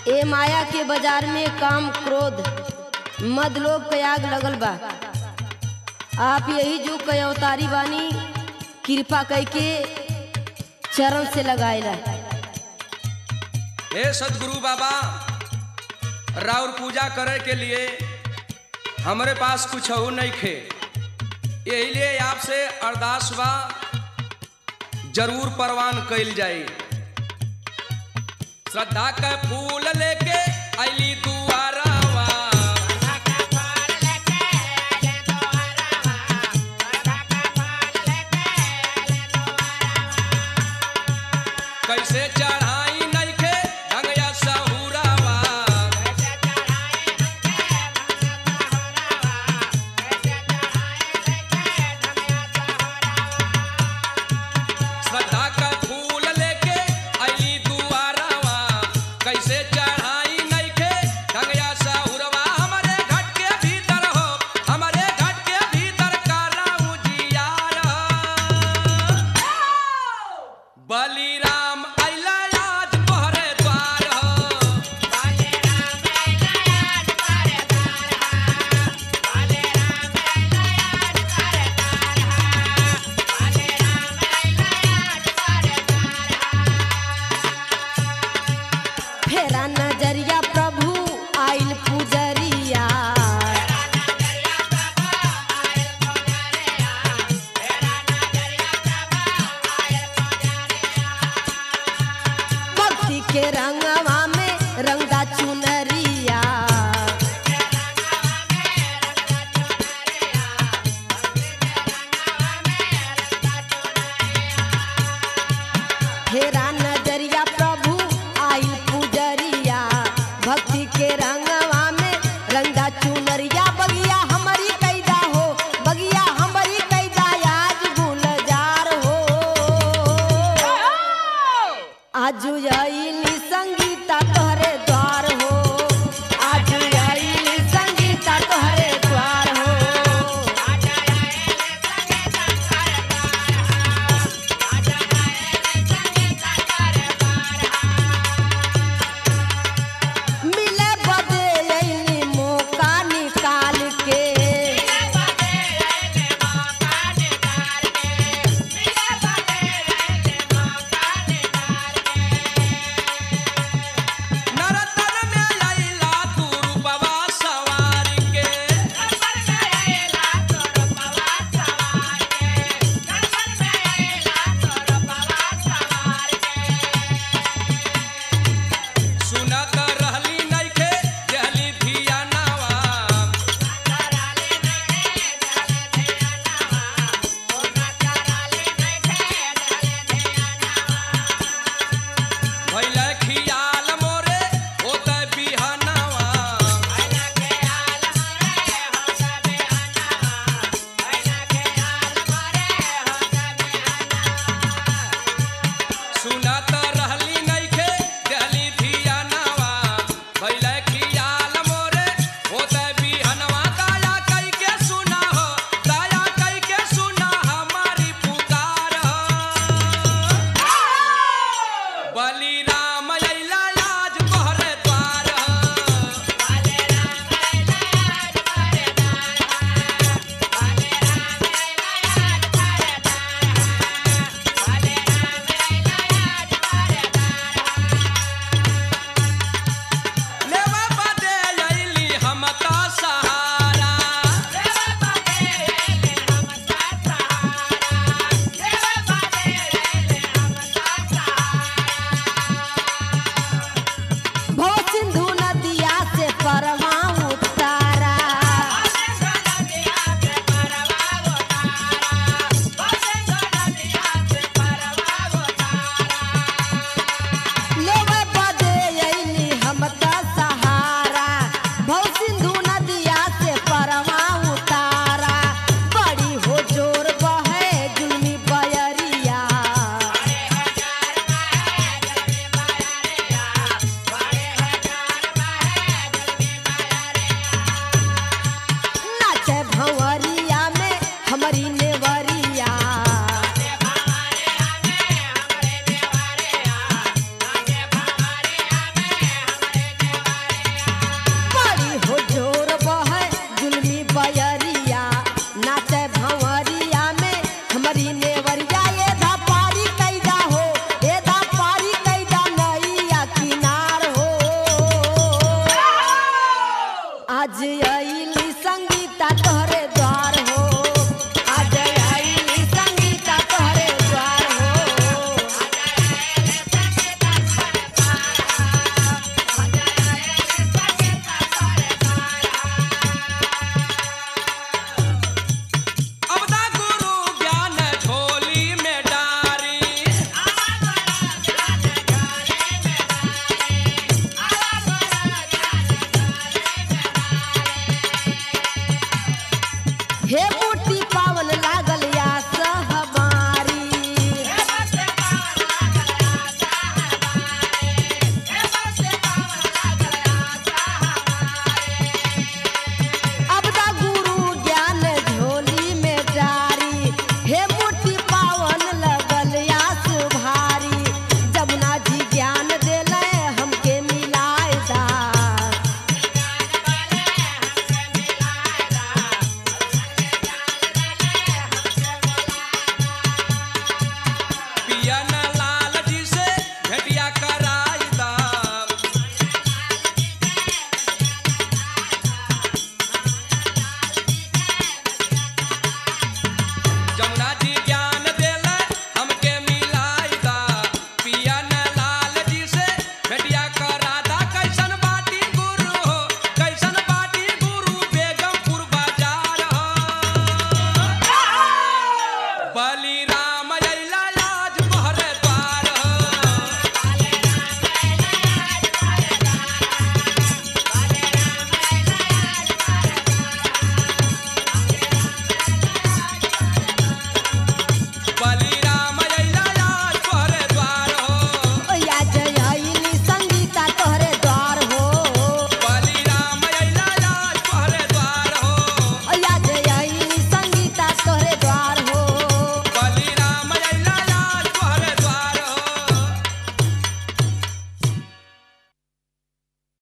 ए माया के बाजार में काम क्रोध मद लोभ के आग लगल बा। आप यही जुग के अवतारी बानी, कृपा करके चरण से लगाएला। हे सदगुरु बाबा, राउर पूजा करे के लिए हमारे पास कुछ हो नहीं खे, यही लिए आपसे अरदास बा जरूर परवान कइल जाई। श्रद्धा के फूल लेके अली दुआरावा, कैसे चढ़ाई नहीं खे ढंगया सहुरावा, श्रद्धा का फूल लेके अली दुआरावा, कैसे चढ़ाई नहीं खे ढंगया सहुरवा। हमारे घट के भीतर हो, हमारे घट के भीतर काराऊ जियार बलिराम अइला आज तोहरे द्वार हो, फेरा नजरिया प्रभु आइल पुजरिया, भक्ति के रंगवा में रंगा चुनरिया, फेरा नजरिया प्रभु आइल पुजरिया, भक्ति के रंगवा में रंगा चुनरिया। बगिया हमारी कैदा हो, बगिया हमारी कैदा आज गुलजार हो। आजू यही संगीता